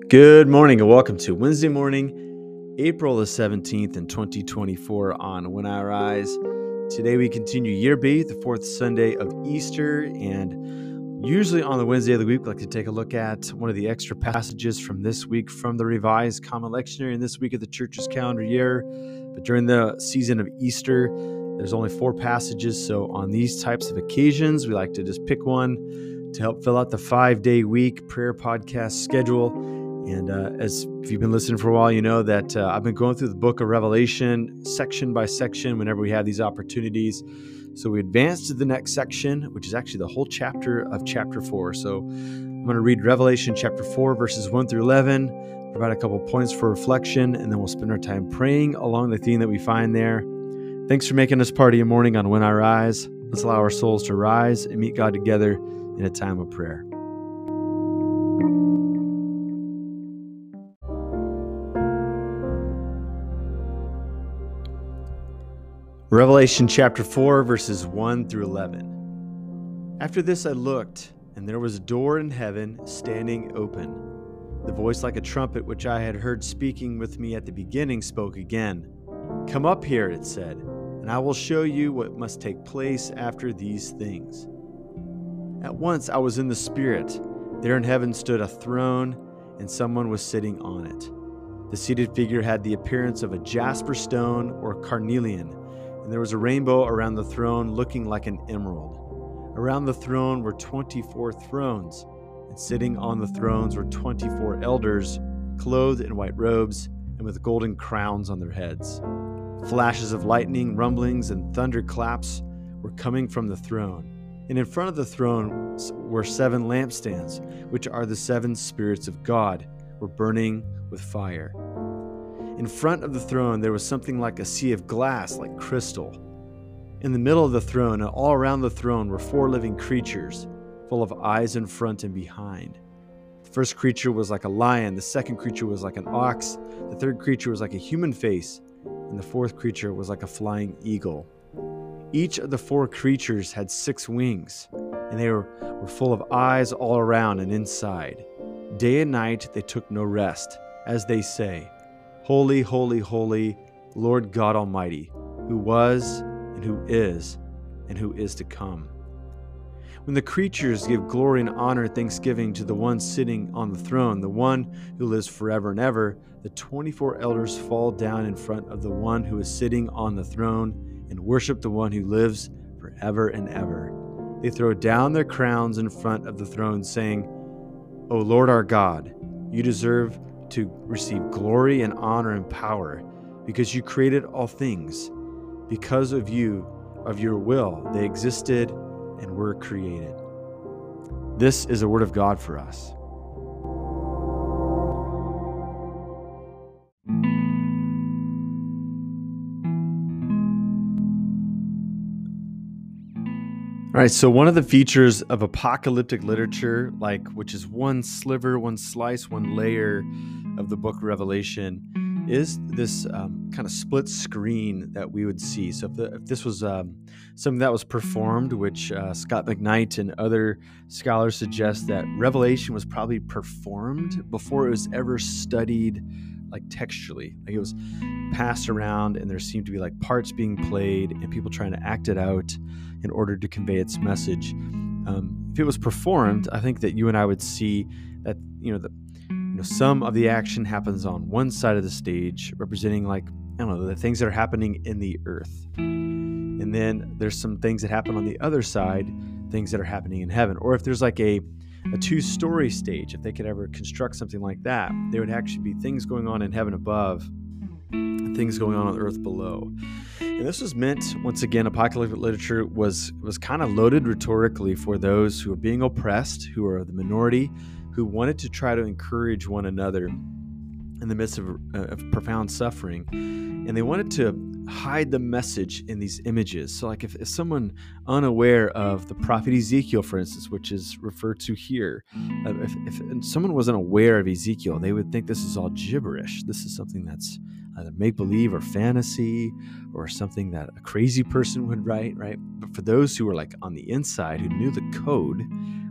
Good morning and welcome to Wednesday morning, April the 17th in 2024 on When I Rise. Today we continue Year B, the fourth Sunday of Easter, and usually on the Wednesday of the week we like to take a look at one of the extra passages from this week from the Revised Common Lectionary and this week of the church's calendar year. But during the season of Easter, there's only 4 passages, so on these types of occasions we like to just pick one to help fill out the 5-day week prayer podcast schedule. And as if you've been listening for a while, you know that I've been going through the book of Revelation section by section whenever we have these opportunities. So we advance to the next section, which is actually the whole chapter of chapter 4. So I'm going to read Revelation chapter 4, verses 1 through 11, provide a couple points for reflection, and then we'll spend our time praying along the theme that we find there. Thanks for making us part of your morning on When I Rise. Let's allow our souls to rise and meet God together in a time of prayer. Revelation chapter 4, verses 1 through 11. After this I looked, and there was a door in heaven standing open. The voice like a trumpet which I had heard speaking with me at the beginning spoke again. "Come up here," it said, "and I will show you what must take place after these things." At once I was in the Spirit. There in heaven stood a throne, and someone was sitting on it. The seated figure had the appearance of a jasper stone or carnelian, and there was a rainbow around the throne looking like an emerald. Around the throne were 24 thrones, and sitting on the thrones were 24 elders, clothed in white robes and with golden crowns on their heads. Flashes of lightning, rumblings, and thunderclaps were coming from the throne. And in front of the throne were 7 lampstands, which are the 7 spirits of God, were burning with fire. In front of the throne there was something like a sea of glass, like crystal. In the middle of the throne and all around the throne were 4 living creatures, full of eyes in front and behind. The first creature was like a lion, the second creature was like an ox, the third creature was like a human face, and the fourth creature was like a flying eagle. Each of the 4 creatures had 6 wings, and they were full of eyes all around and inside. Day and night they took no rest, as they say, "Holy, holy, holy, Lord God Almighty, who was, and who is to come." When the creatures give glory and honor and thanksgiving to the one sitting on the throne, the one who lives forever and ever, the 24 elders fall down in front of the one who is sitting on the throne and worship the one who lives forever and ever. They throw down their crowns in front of the throne, saying, "O Lord our God, you deserve to receive glory and honor and power, because you created all things. Because of you, of your will, they existed and were created." This is a word of God for us. All right, so one of the features of apocalyptic literature, which is one sliver, one slice, one layer of the book of Revelation, is this kind of split screen that we would see. So if this was something that was performed, which Scott McKnight and other scholars suggest that Revelation was probably performed before it was ever studied textually. It was passed around and there seemed to be parts being played and people trying to act it out in order to convey its message. If it was performed, I think that you and I would see that some of the action happens on one side of the stage, representing the things that are happening in the earth, and then there's some things that happen on the other side, things that are happening in heaven. Or if there's a 2-story stage, if they could ever construct something like that, there would actually be things going on in heaven above and things going on earth below. And this was meant, once again, apocalyptic literature was kind of loaded rhetorically for those who are being oppressed, who are the minority, who wanted to try to encourage one another in the midst of profound suffering. And they wanted to hide the message in these images. So if someone unaware of the prophet Ezekiel, for instance, which is referred to here, if someone wasn't aware of Ezekiel, they would think this is all gibberish. This is something that's either make-believe or fantasy or something that a crazy person would write, right? But for those who were on the inside, who knew the code,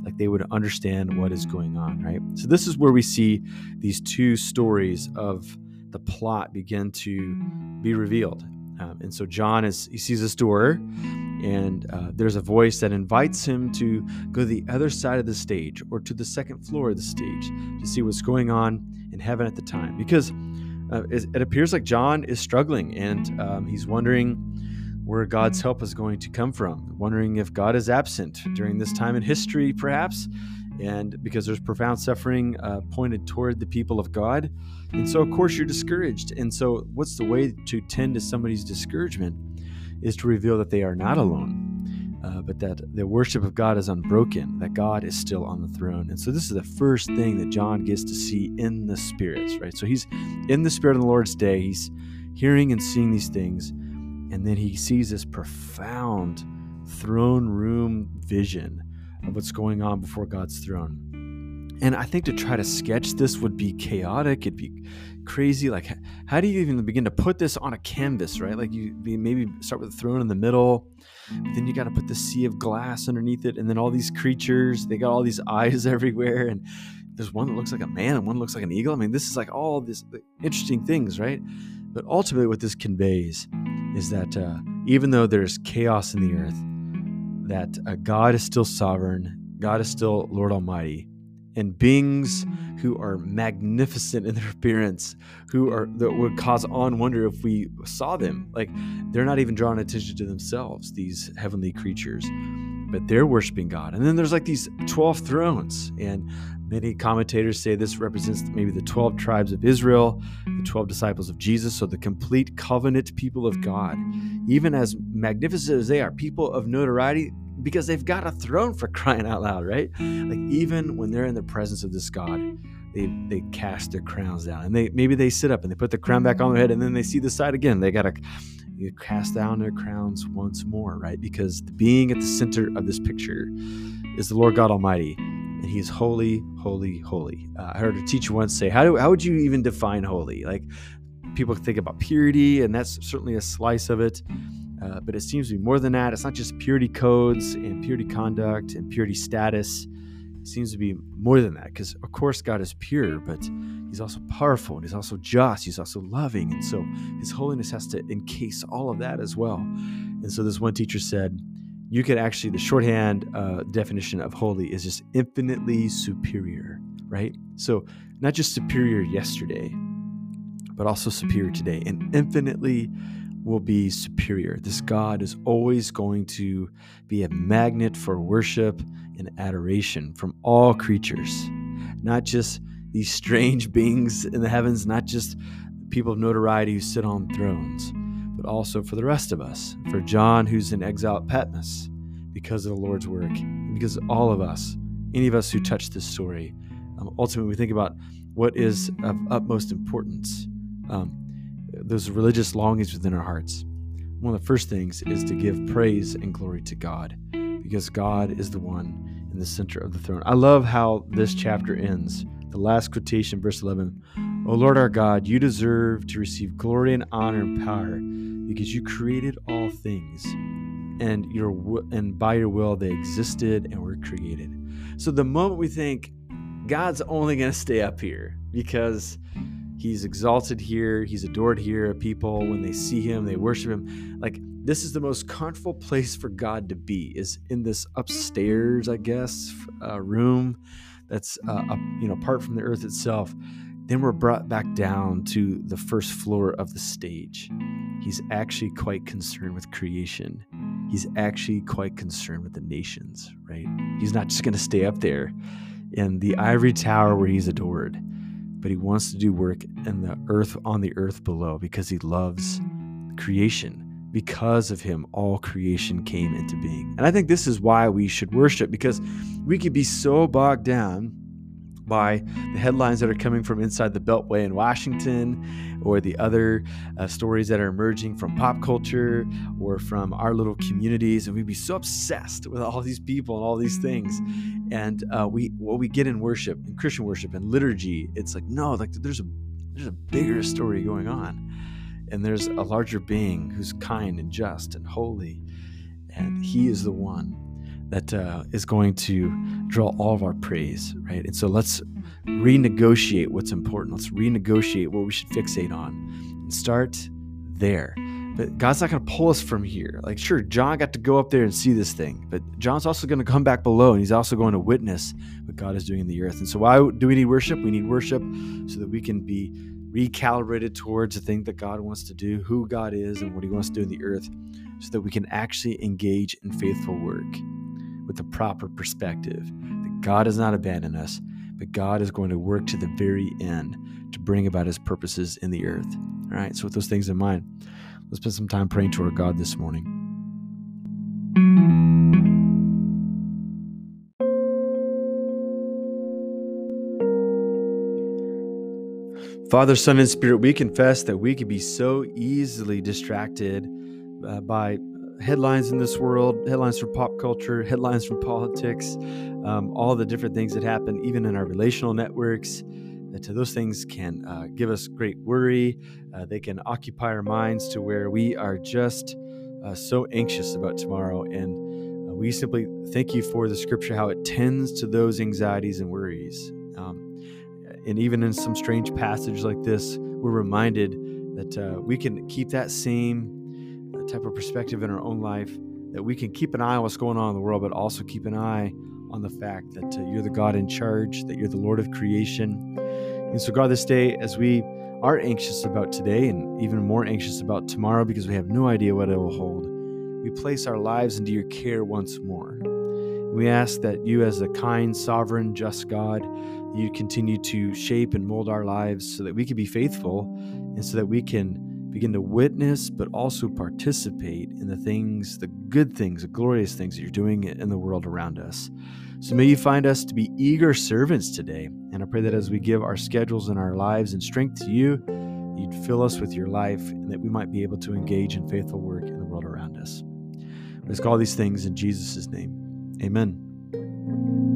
like they would understand what is going on, right? So this is where we see these two stories of the plot begin to be revealed. And so John he sees this door, and there's a voice that invites him to go to the other side of the stage, or to the second floor of the stage, to see what's going on in heaven at the time. Because it appears like John is struggling, and he's wondering where God's help is going to come from, wondering if God is absent during this time in history, perhaps, and because there's profound suffering pointed toward the people of God. And so, of course, you're discouraged. And so what's the way to tend to somebody's discouragement is to reveal that they are not alone, but that the worship of God is unbroken, that God is still on the throne. And so this is the first thing that John gets to see in the spirits, right? So he's in the Spirit on the Lord's day. He's hearing and seeing these things. And then he sees this profound throne room vision of what's going on before God's throne. And I think to try to sketch this would be chaotic. It'd be crazy. Like, how do you even begin to put this on a canvas, right? Like, you maybe start with the throne in the middle, but then you got to put the sea of glass underneath it. And then all these creatures, they got all these eyes everywhere. And there's one that looks like a man and one looks like an eagle. I mean, this is like all these interesting things, right? But ultimately what this conveys is that even though there's chaos in the earth, that God is still sovereign, God is still Lord Almighty, and beings who are magnificent in their appearance, that would cause awe and wonder if we saw them. Like, they're not even drawing attention to themselves, these heavenly creatures, but they're worshiping God. And then there's like these 12 thrones, and many commentators say this represents maybe the 12 tribes of Israel, the 12 disciples of Jesus, so the complete covenant people of God. Even as magnificent as they are, people of notoriety, because they've got a throne, for crying out loud, right? Like, even when they're in the presence of this God, they cast their crowns down, and maybe they sit up and they put the crown back on their head, and then they see the side again. They got to cast down their crowns once more, right? Because the being at the center of this picture is the Lord God Almighty, and He is holy, holy, holy. I heard a teacher once say, how would you even define holy? Like, people think about purity, and that's certainly a slice of it. But it seems to be more than that. It's not just purity codes and purity conduct and purity status. It seems to be more than that, because, of course, God is pure, but He's also powerful, and He's also just. He's also loving. And so His holiness has to encase all of that as well. And so this one teacher said, you could actually, the shorthand definition of holy is just infinitely superior, right? So not just superior yesterday, but also superior today, and infinitely will be superior. This God is always going to be a magnet for worship and adoration from all creatures, not just these strange beings in the heavens, not just people of notoriety who sit on thrones, but also for the rest of us, for John, who's in exile at Patmos because of the Lord's work, and because all of us, any of us who touch this story, ultimately we think about what is of utmost importance. Those religious longings within our hearts. One of the first things is to give praise and glory to God, because God is the one in the center of the throne. I love how this chapter ends. The last quotation, verse 11, O Lord our God, you deserve to receive glory and honor and power, because you created all things, and by your will they existed and were created. So the moment we think God's only going to stay up here because He's exalted here, He's adored here, people, when they see Him, they worship Him. Like, this is the most comfortable place for God to be, is in this upstairs, I guess, room that's apart from the earth itself. Then we're brought back down to the first floor of the stage. He's actually quite concerned with creation. He's actually quite concerned with the nations, right? He's not just going to stay up there in the ivory tower where He's adored, but He wants to do work in the earth, on the earth below, because He loves creation. Because of Him, all creation came into being. And I think this is why we should worship, because we could be so bogged down by the headlines that are coming from inside the Beltway in Washington, or the other stories that are emerging from pop culture or from our little communities, and we'd be so obsessed with all these people and all these things. And what we get in worship, in Christian worship and liturgy, it's like, no, like there's a bigger story going on, and there's a larger being who's kind and just and holy, and He is the one that is going to draw all of our praise, right? And so let's renegotiate what's important. Let's renegotiate what we should fixate on and start there. But God's not going to pull us from here. Like, sure, John got to go up there and see this thing, but John's also going to come back below, and he's also going to witness what God is doing in the earth. And so why do we need worship? We need worship so that we can be recalibrated towards the thing that God wants to do, who God is, and what he wants to do in the earth, so that we can actually engage in faithful work with the proper perspective that God has not abandoned us, but God is going to work to the very end to bring about his purposes in the earth. All right, so with those things in mind, let's spend some time praying to our God this morning. Father, Son, and Spirit, we confess that we can be so easily distracted by headlines in this world, headlines from pop culture, headlines from politics, all the different things that happen, even in our relational networks. That those things can give us great worry. They can occupy our minds to where we are just so anxious about tomorrow. And we simply thank you for the scripture, how it tends to those anxieties and worries. And even in some strange passage like this, we're reminded that we can keep that same type of perspective in our own life, that we can keep an eye on what's going on in the world, but also keep an eye on the fact that you're the God in charge, that you're the Lord of creation. And so God, this day, as we are anxious about today and even more anxious about tomorrow because we have no idea what it will hold, we place our lives into your care once more. And we ask that you, as a kind, sovereign, just God, you continue to shape and mold our lives so that we can be faithful and so that we can begin to witness, but also participate in the things, the good things, the glorious things that you're doing in the world around us. So may you find us to be eager servants today. And I pray that as we give our schedules and our lives and strength to you, you'd fill us with your life and that we might be able to engage in faithful work in the world around us. We ask all these things in Jesus' name. Amen.